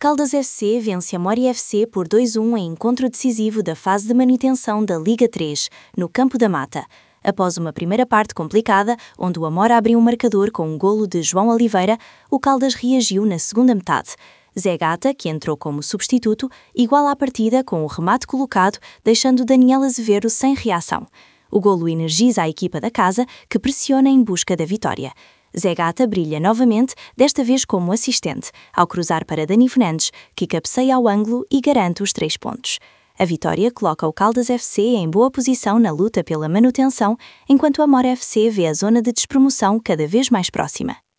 Caldas FC vence a Mori FC por 2-1 em encontro decisivo da fase de manutenção da Liga 3, no Campo da Mata. Após uma primeira parte complicada, onde o Amora abriu um marcador com um golo de João Oliveira, o Caldas reagiu na segunda metade. Zé Gata, que entrou como substituto, iguala a partida com o remate colocado, deixando Daniel Azevedo sem reação. O golo energiza a equipa da casa, que pressiona em busca da vitória. Zé Gata brilha novamente, desta vez como assistente, ao cruzar para Dani Fernandes, que cabeceia ao ângulo e garante os 3 pontos. A vitória coloca o Caldas FC em boa posição na luta pela manutenção, enquanto a Amora FC vê a zona de despromoção cada vez mais próxima.